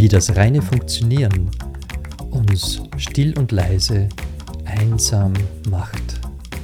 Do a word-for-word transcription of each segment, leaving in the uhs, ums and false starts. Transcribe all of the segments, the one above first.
wie das reine Funktionieren uns still und leise einsam macht.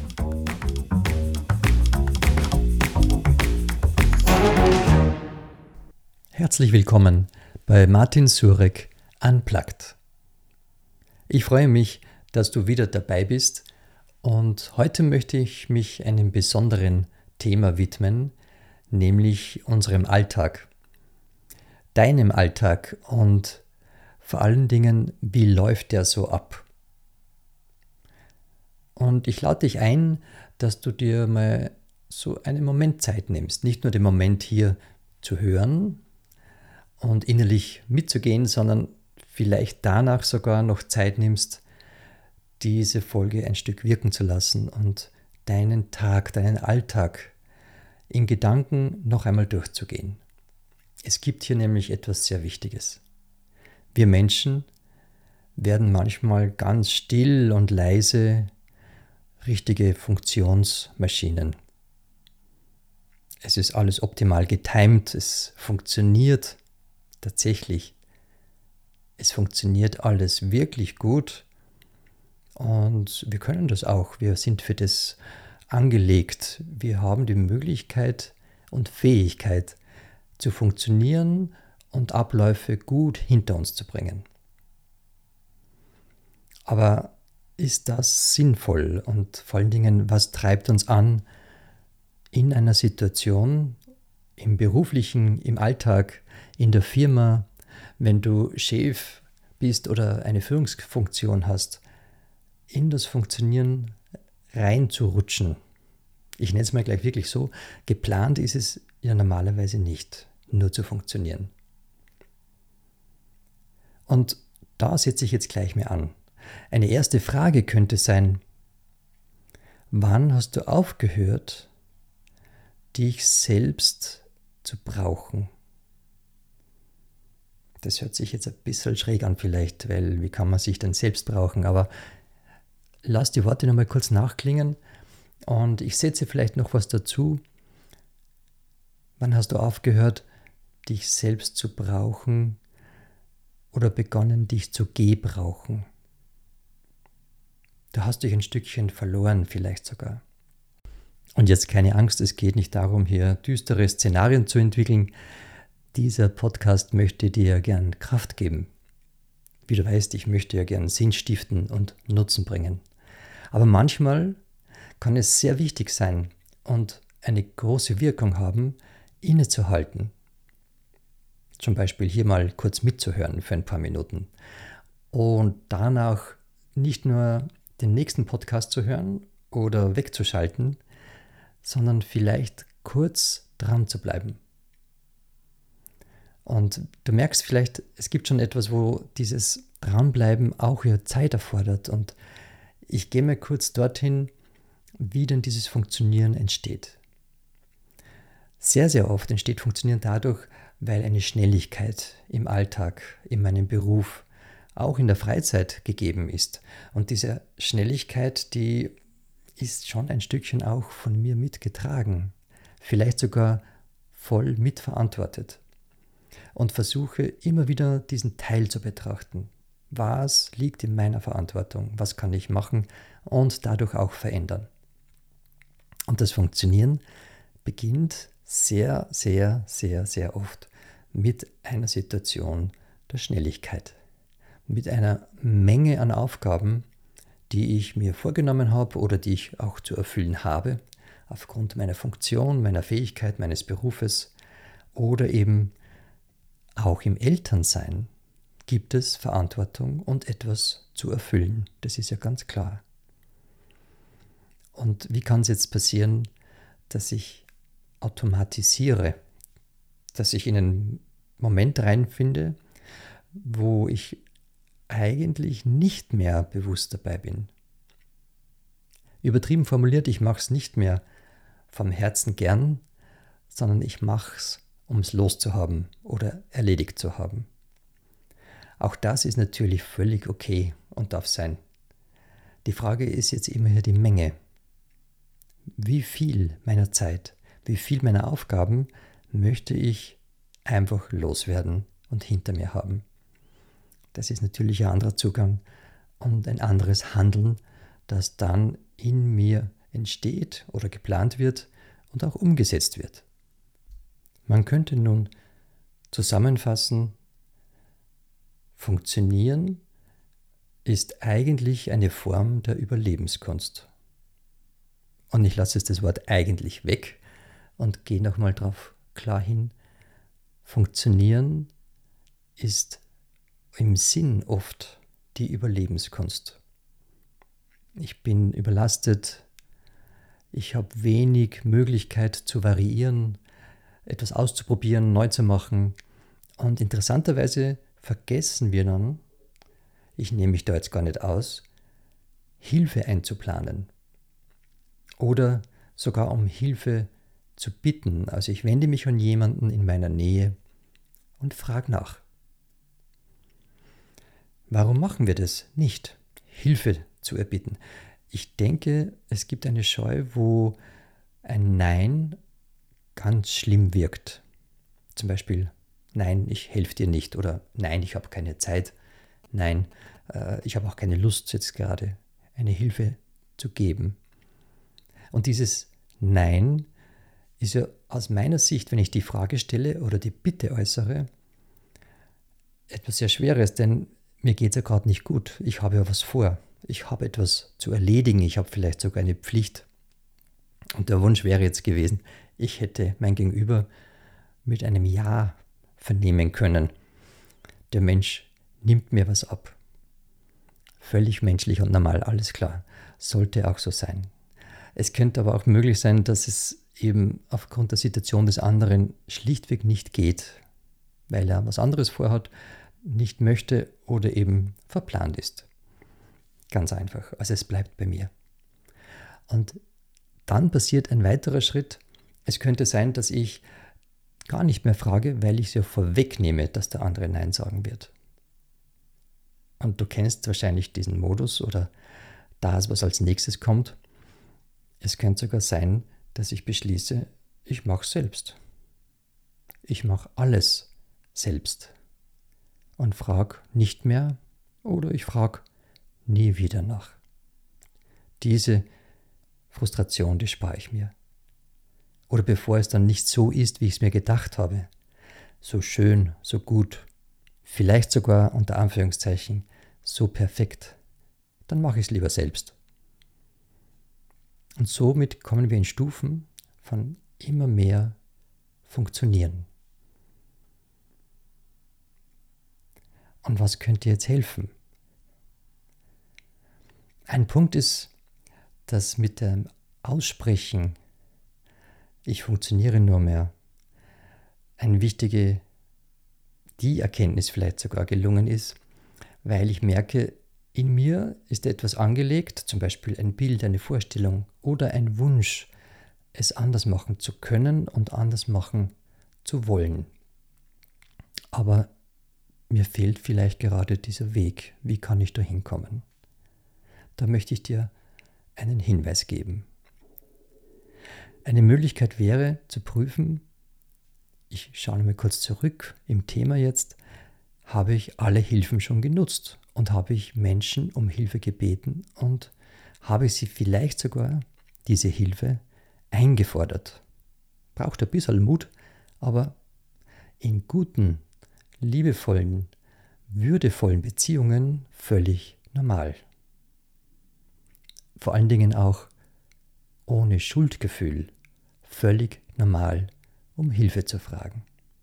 Herzlich willkommen bei Martin Surek Unplugged. Ich freue mich, dass du wieder dabei bist und heute möchte ich mich einem besonderen Thema widmen, nämlich unserem Alltag. Deinem Alltag und vor allen Dingen, wie läuft der so ab? Und ich lade dich ein, dass du dir mal so einen Moment Zeit nimmst, nicht nur den Moment hier zu hören und innerlich mitzugehen, sondern vielleicht danach sogar noch Zeit nimmst, diese Folge ein Stück wirken zu lassen und deinen Tag, deinen Alltag in Gedanken noch einmal durchzugehen. Es gibt hier nämlich etwas sehr Wichtiges. Wir Menschen werden manchmal ganz still und leise richtige Funktionsmaschinen. Es ist alles optimal getimt, es funktioniert tatsächlich. Es funktioniert alles wirklich gut und wir können das auch. Wir sind für das angelegt. Wir haben die Möglichkeit und Fähigkeit zu funktionieren und Abläufe gut hinter uns zu bringen. Aber ist das sinnvoll und vor allen Dingen, was treibt uns an in einer Situation, im beruflichen, im Alltag, in der Firma, wenn du Chef bist oder eine Führungsfunktion hast, in das Funktionieren reinzurutschen? Ich nenne es mal gleich wirklich so, geplant ist es ja normalerweise nicht, nur zu funktionieren. Und da setze ich jetzt gleich mal an. Eine erste Frage könnte sein: Wann hast du aufgehört, dich selbst zu brauchen? Das hört sich jetzt ein bisschen schräg an vielleicht, weil wie kann man sich denn selbst brauchen? Aber lass die Worte nochmal kurz nachklingen und ich setze vielleicht noch was dazu. Wann hast du aufgehört, dich selbst zu brauchen oder begonnen, dich zu gebrauchen? Da hast du dich ein Stückchen verloren, vielleicht sogar. Und jetzt keine Angst, es geht nicht darum, hier düstere Szenarien zu entwickeln. Dieser Podcast möchte dir ja gern Kraft geben. Wie du weißt, ich möchte ja gern Sinn stiften und Nutzen bringen. Aber manchmal kann es sehr wichtig sein und eine große Wirkung haben, innezuhalten. Zum Beispiel hier mal kurz mitzuhören für ein paar Minuten. Und danach nicht nur den nächsten Podcast zu hören oder wegzuschalten, sondern vielleicht kurz dran zu bleiben. Und du merkst vielleicht, es gibt schon etwas, wo dieses Dranbleiben auch ja Zeit erfordert. Und ich gehe mal kurz dorthin, wie denn dieses Funktionieren entsteht. Sehr, sehr oft entsteht Funktionieren dadurch, weil eine Schnelligkeit im Alltag, in meinem Beruf, auch in der Freizeit gegeben ist. Und diese Schnelligkeit, die ist schon ein Stückchen auch von mir mitgetragen, vielleicht sogar voll mitverantwortet. Und versuche immer wieder diesen Teil zu betrachten. Was liegt in meiner Verantwortung? Was kann ich machen und dadurch auch verändern? Und das Funktionieren beginnt sehr, sehr, sehr, sehr oft mit einer Situation der Schnelligkeit. Mit einer Menge an Aufgaben, die ich mir vorgenommen habe oder die ich auch zu erfüllen habe, aufgrund meiner Funktion, meiner Fähigkeit, meines Berufes oder eben auch im Elternsein gibt es Verantwortung und etwas zu erfüllen. Das ist ja ganz klar. Und wie kann es jetzt passieren, dass ich automatisiere, dass ich in einen Moment reinfinde, wo ich eigentlich nicht mehr bewusst dabei bin? Übertrieben formuliert, ich mache es nicht mehr vom Herzen gern, sondern ich mache es, um es loszuhaben oder erledigt zu haben. Auch das ist natürlich völlig okay und darf sein. Die Frage ist jetzt immer hier die Menge. Wie viel meiner Zeit, wie viel meiner Aufgaben möchte ich einfach loswerden und hinter mir haben? Das ist natürlich ein anderer Zugang und ein anderes Handeln, das dann in mir entsteht oder geplant wird und auch umgesetzt wird. Man könnte nun zusammenfassen, Funktionieren ist eigentlich eine Form der Überlebenskunst. Und ich lasse jetzt das Wort eigentlich weg und gehe nochmal drauf klar hin. Funktionieren ist im Sinn oft die Überlebenskunst. Ich bin überlastet, ich habe wenig Möglichkeit zu variieren, etwas auszuprobieren, neu zu machen. Und interessanterweise vergessen wir dann, ich nehme mich da jetzt gar nicht aus, Hilfe einzuplanen oder sogar um Hilfe zu bitten. Also ich wende mich an jemanden in meiner Nähe und frage nach. Warum machen wir das nicht, Hilfe zu erbitten? Ich denke, es gibt eine Scheu, wo ein Nein ganz schlimm wirkt. Zum Beispiel, nein, ich helfe dir nicht oder nein, ich habe keine Zeit. Nein, äh, ich habe auch keine Lust jetzt gerade, eine Hilfe zu geben. Und dieses Nein ist ja aus meiner Sicht, wenn ich die Frage stelle oder die Bitte äußere, etwas sehr Schweres, denn mir geht es ja gerade nicht gut. Ich habe ja was vor. Ich habe etwas zu erledigen. Ich habe vielleicht sogar eine Pflicht. Und der Wunsch wäre jetzt gewesen, ich hätte mein Gegenüber mit einem Ja vernehmen können. Der Mensch nimmt mir was ab. Völlig menschlich und normal, alles klar. Sollte auch so sein. Es könnte aber auch möglich sein, dass es eben aufgrund der Situation des anderen schlichtweg nicht geht, weil er was anderes vorhat, nicht möchte oder eben verplant ist. Ganz einfach. Also es bleibt bei mir. Und dann passiert ein weiterer Schritt. Es könnte sein, dass ich gar nicht mehr frage, weil ich es ja vorwegnehme, dass der andere Nein sagen wird. Und du kennst wahrscheinlich diesen Modus oder das, was als nächstes kommt. Es könnte sogar sein, dass ich beschließe, ich mache es selbst. Ich mache alles selbst. Und frage nicht mehr oder ich frage nie wieder nach. Diese Frustration, die spare ich mir. Oder bevor es dann nicht so ist, wie ich es mir gedacht habe, so schön, so gut, vielleicht sogar unter Anführungszeichen so perfekt, dann mache ich es lieber selbst. Und somit kommen wir in Stufen von immer mehr Funktionieren. Und was könnte jetzt helfen? Ein Punkt ist, dass mit dem Aussprechen, ich funktioniere nur mehr, eine wichtige, die Erkenntnis vielleicht sogar gelungen ist, weil ich merke, in mir ist etwas angelegt, zum Beispiel ein Bild, eine Vorstellung oder ein Wunsch, es anders machen zu können und anders machen zu wollen. Aber mir fehlt vielleicht gerade dieser Weg. Wie kann ich da hinkommen? Da möchte ich dir einen Hinweis geben. Eine Möglichkeit wäre zu prüfen, ich schaue mal kurz zurück im Thema jetzt, habe ich alle Hilfen schon genutzt und habe ich Menschen um Hilfe gebeten und habe ich sie vielleicht sogar, diese Hilfe, eingefordert. Braucht ein bisschen Mut, aber in guten, liebevollen, würdevollen Beziehungen völlig normal. Vor allen Dingen auch ohne Schuldgefühl, völlig normal, um Hilfe zu fragen.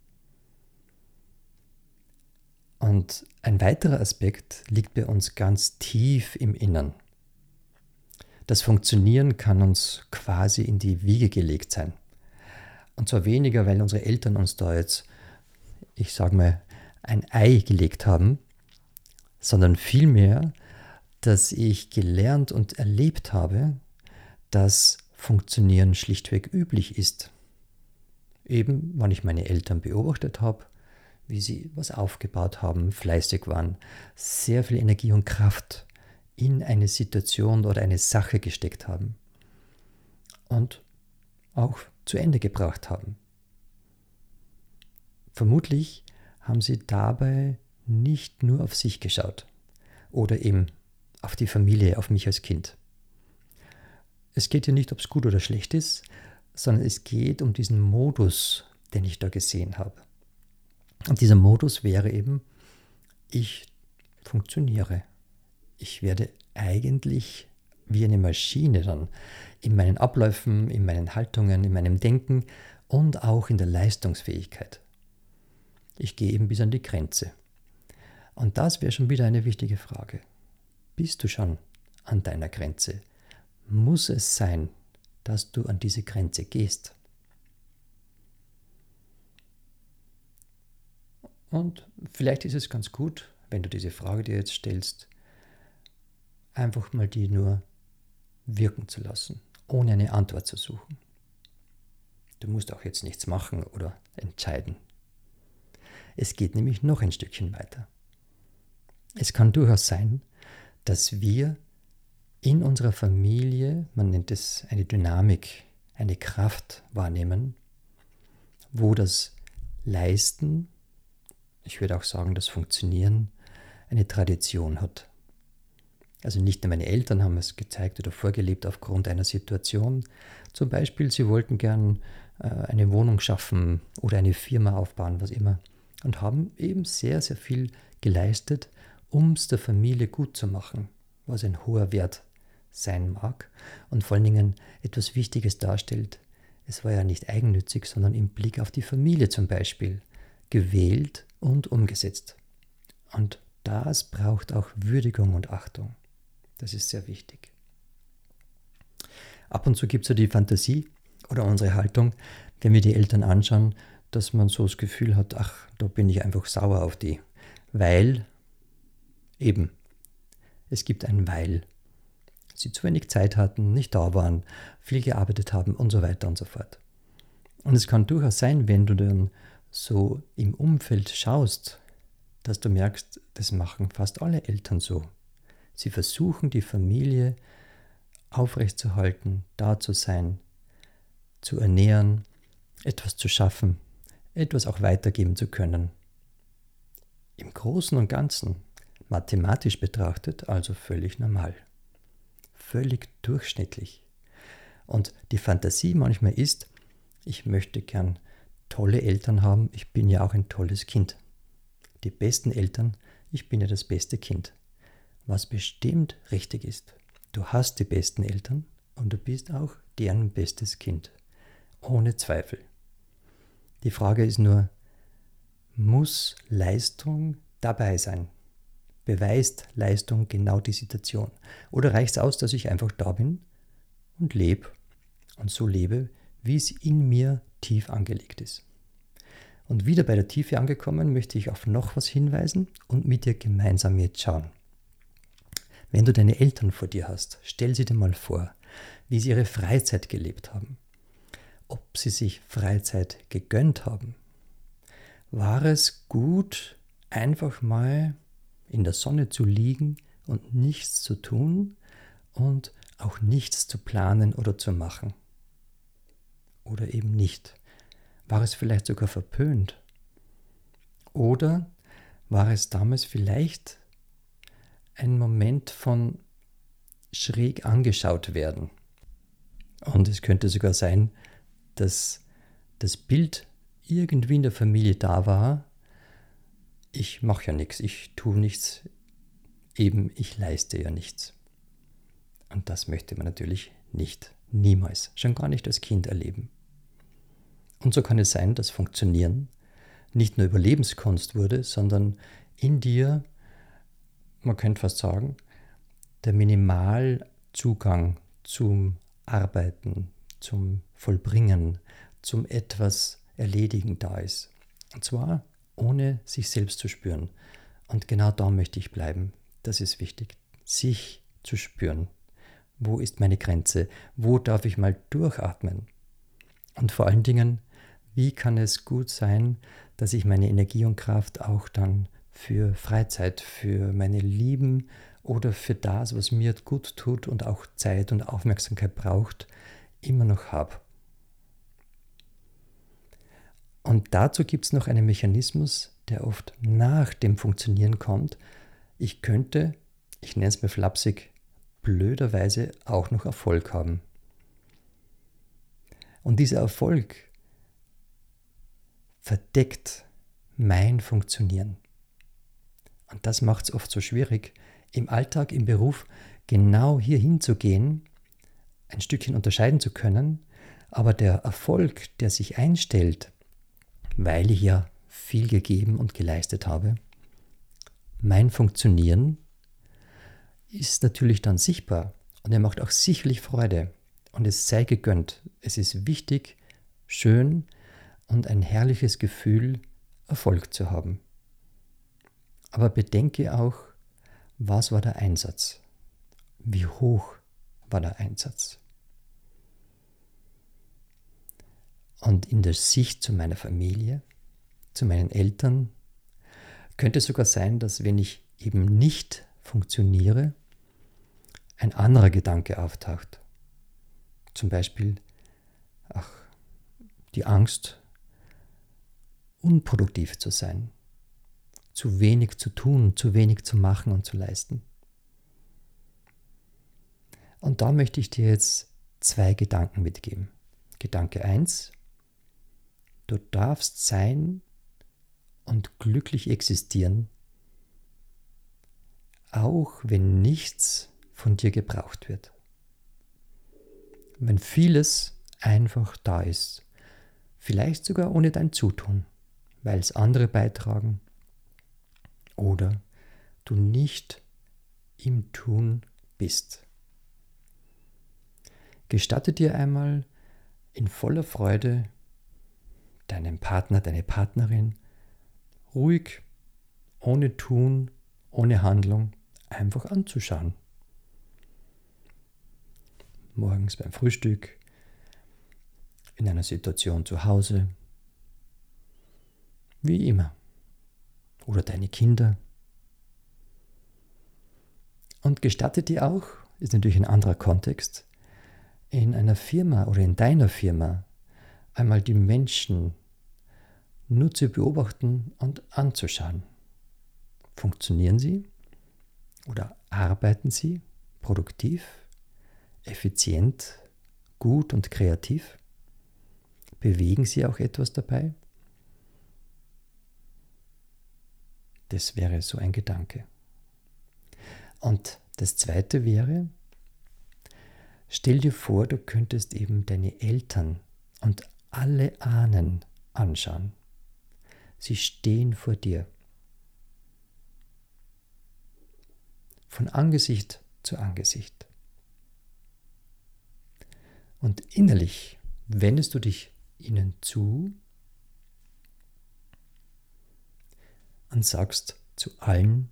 Und ein weiterer Aspekt liegt bei uns ganz tief im Innern. Das Funktionieren kann uns quasi in die Wiege gelegt sein. Und zwar weniger, weil unsere Eltern uns da jetzt, ich sage mal, ein Ei gelegt haben, sondern vielmehr, dass ich gelernt und erlebt habe, dass Funktionieren schlichtweg üblich ist. Eben, wenn ich meine Eltern beobachtet habe, wie sie was aufgebaut haben, fleißig waren, sehr viel Energie und Kraft in eine Situation oder eine Sache gesteckt haben und auch zu Ende gebracht haben. Vermutlich haben sie dabei nicht nur auf sich geschaut oder eben auf die Familie, auf mich als Kind. Es geht ja nicht, ob es gut oder schlecht ist, sondern es geht um diesen Modus, den ich da gesehen habe. Und dieser Modus wäre eben, ich funktioniere. Ich werde eigentlich wie eine Maschine dann in meinen Abläufen, in meinen Haltungen, in meinem Denken und auch in der Leistungsfähigkeit. Ich gehe eben bis an die Grenze. Und das wäre schon wieder eine wichtige Frage. Bist du schon an deiner Grenze? Muss es sein, dass du an diese Grenze gehst? Und vielleicht ist es ganz gut, wenn du diese Frage dir jetzt stellst, einfach mal die nur wirken zu lassen, ohne eine Antwort zu suchen. Du musst auch jetzt nichts machen oder entscheiden. Es geht nämlich noch ein Stückchen weiter. Es kann durchaus sein, dass wir in unserer Familie, man nennt es eine Dynamik, eine Kraft wahrnehmen, wo das Leisten, ich würde auch sagen, das Funktionieren, eine Tradition hat. Also nicht nur meine Eltern haben es gezeigt oder vorgelebt aufgrund einer Situation. Zum Beispiel, sie wollten gern äh, eine Wohnung schaffen oder eine Firma aufbauen, was immer. Und haben eben sehr, sehr viel geleistet, um es der Familie gut zu machen, was ein hoher Wert sein mag und vor allen Dingen etwas Wichtiges darstellt. Es war ja nicht eigennützig, sondern im Blick auf die Familie zum Beispiel gewählt und umgesetzt. Und das braucht auch Würdigung und Achtung. Das ist sehr wichtig. Ab und zu gibt es ja die Fantasie oder unsere Haltung, wenn wir die Eltern anschauen, dass man so das Gefühl hat, ach, da bin ich einfach sauer auf die, weil eben, es gibt ein Weil. Sie zu wenig Zeit hatten, nicht da waren, viel gearbeitet haben und so weiter und so fort. Und es kann durchaus sein, wenn du dann so im Umfeld schaust, dass du merkst, das machen fast alle Eltern so. Sie versuchen, die Familie aufrechtzuerhalten, da zu sein, zu ernähren, etwas zu schaffen, etwas auch weitergeben zu können. Im Großen und Ganzen, mathematisch betrachtet, also völlig normal. Völlig durchschnittlich. Und die Fantasie manchmal ist, ich möchte gern tolle Eltern haben, ich bin ja auch ein tolles Kind. Die besten Eltern, ich bin ja das beste Kind. Was bestimmt richtig ist. Du hast die besten Eltern und du bist auch deren bestes Kind. Ohne Zweifel. Die Frage ist nur, muss Leistung dabei sein? Beweist Leistung genau die Situation? Oder reicht es aus, dass ich einfach da bin und lebe und so lebe, wie es in mir tief angelegt ist? Und wieder bei der Tiefe angekommen, möchte ich auf noch was hinweisen und mit dir gemeinsam jetzt schauen. Wenn du deine Eltern vor dir hast, stell sie dir mal vor, wie sie ihre Freizeit gelebt haben. Ob sie sich Freizeit gegönnt haben. War es gut, einfach mal in der Sonne zu liegen und nichts zu tun und auch nichts zu planen oder zu machen? Oder eben nicht? War es vielleicht sogar verpönt? Oder war es damals vielleicht ein Moment von schräg angeschaut werden? Und es könnte sogar sein, dass das Bild irgendwie in der Familie da war, ich mache ja nichts, ich tue nichts, eben ich leiste ja nichts. Und das möchte man natürlich nicht, niemals, schon gar nicht als Kind erleben. Und so kann es sein, dass Funktionieren nicht nur Überlebenskunst wurde, sondern in dir, man könnte fast sagen, der Minimalzugang zum Arbeiten, zum Vollbringen, zum etwas Erledigen da ist. Und zwar ohne sich selbst zu spüren. Und genau da möchte ich bleiben. Das ist wichtig, sich zu spüren. Wo ist meine Grenze? Wo darf ich mal durchatmen? Und vor allen Dingen, wie kann es gut sein, dass ich meine Energie und Kraft auch dann für Freizeit, für meine Lieben oder für das, was mir gut tut und auch Zeit und Aufmerksamkeit braucht, immer noch habe. Und dazu gibt es noch einen Mechanismus, der oft nach dem Funktionieren kommt, ich könnte, ich nenne es mal flapsig, blöderweise auch noch Erfolg haben. Und dieser Erfolg verdeckt mein Funktionieren. Und das macht es oft so schwierig, im Alltag, im Beruf genau hier hinzugehen, ein Stückchen unterscheiden zu können, aber der Erfolg, der sich einstellt, weil ich ja viel gegeben und geleistet habe, mein Funktionieren ist natürlich dann sichtbar und er macht auch sicherlich Freude und es sei gegönnt. Es ist wichtig, schön und ein herrliches Gefühl, Erfolg zu haben. Aber bedenke auch, was war der Einsatz? Wie hoch war der Einsatz? Und in der Sicht zu meiner Familie, zu meinen Eltern, könnte es sogar sein, dass wenn ich eben nicht funktioniere, ein anderer Gedanke auftaucht. Zum Beispiel, ach, die Angst, unproduktiv zu sein, zu wenig zu tun, zu wenig zu machen und zu leisten. Und da möchte ich dir jetzt zwei Gedanken mitgeben. Gedanke eins: Du darfst sein und glücklich existieren, auch wenn nichts von dir gebraucht wird. Wenn vieles einfach da ist, vielleicht sogar ohne dein Zutun, weil es andere beitragen oder du nicht im Tun bist. Gestatte dir einmal in voller Freude deinem Partner, deine Partnerin ruhig, ohne Tun, ohne Handlung einfach anzuschauen. Morgens beim Frühstück, in einer Situation zu Hause, wie immer. Oder deine Kinder. Und gestatte dir auch, ist natürlich ein anderer Kontext, in einer Firma oder in deiner Firma einmal die Menschen nur zu beobachten und anzuschauen. Funktionieren sie oder arbeiten sie produktiv, effizient, gut und kreativ? Bewegen sie auch etwas dabei? Das wäre so ein Gedanke. Und das zweite wäre, stell dir vor, du könntest eben deine Eltern und alle Ahnen anschauen. Sie stehen vor dir. Von Angesicht zu Angesicht. Und innerlich wendest du dich ihnen zu und sagst zu allen: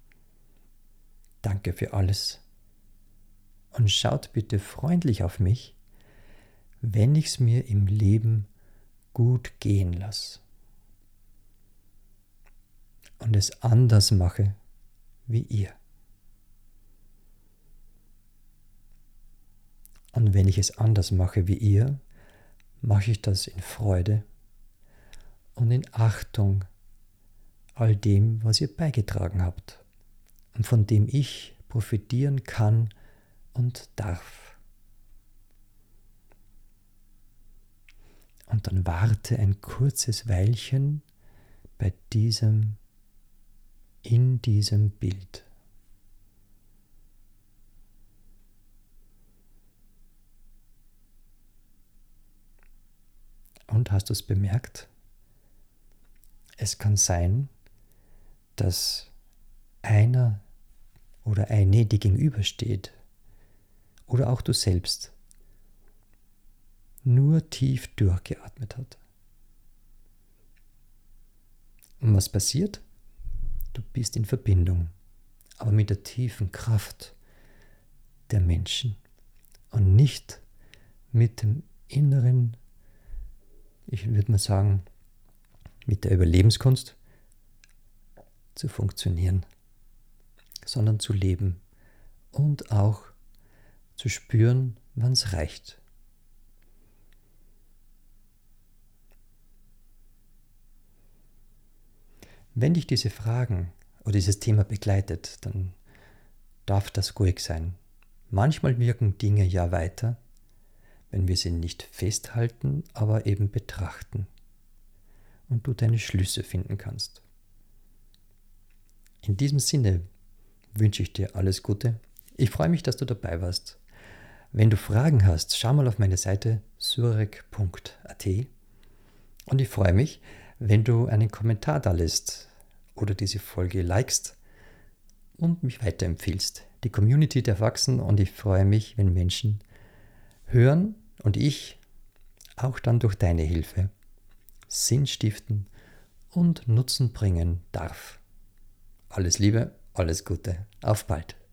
Danke für alles. Und schaut bitte freundlich auf mich, wenn ich es mir im Leben gut gehen lasse. Und es anders mache wie ihr. Und wenn ich es anders mache wie ihr, mache ich das in Freude und in Achtung all dem, was ihr beigetragen habt und von dem ich profitieren kann und darf. Und dann warte ein kurzes Weilchen bei diesem, in diesem Bild. Und hast du es bemerkt? Es kann sein, dass einer oder eine, die gegenübersteht, oder auch du selbst, nur tief durchgeatmet hat. Und was passiert? Du bist in Verbindung, aber mit der tiefen Kraft der Menschen und nicht mit dem inneren, ich würde mal sagen, mit der Überlebenskunst zu funktionieren, sondern zu leben und auch zu spüren, wann es reicht. Wenn dich diese Fragen oder dieses Thema begleitet, dann darf das ruhig sein. Manchmal wirken Dinge ja weiter, wenn wir sie nicht festhalten, aber eben betrachten und du deine Schlüsse finden kannst. In diesem Sinne wünsche ich dir alles Gute. Ich freue mich, dass du dabei warst. Wenn du Fragen hast, schau mal auf meine Seite surek punkt a t und ich freue mich, wenn du einen Kommentar da lässt oder diese Folge likest und mich weiterempfiehlst. Die Community darf wachsen und ich freue mich, wenn Menschen hören und ich auch dann durch deine Hilfe Sinn stiften und Nutzen bringen darf. Alles Liebe, alles Gute, auf bald.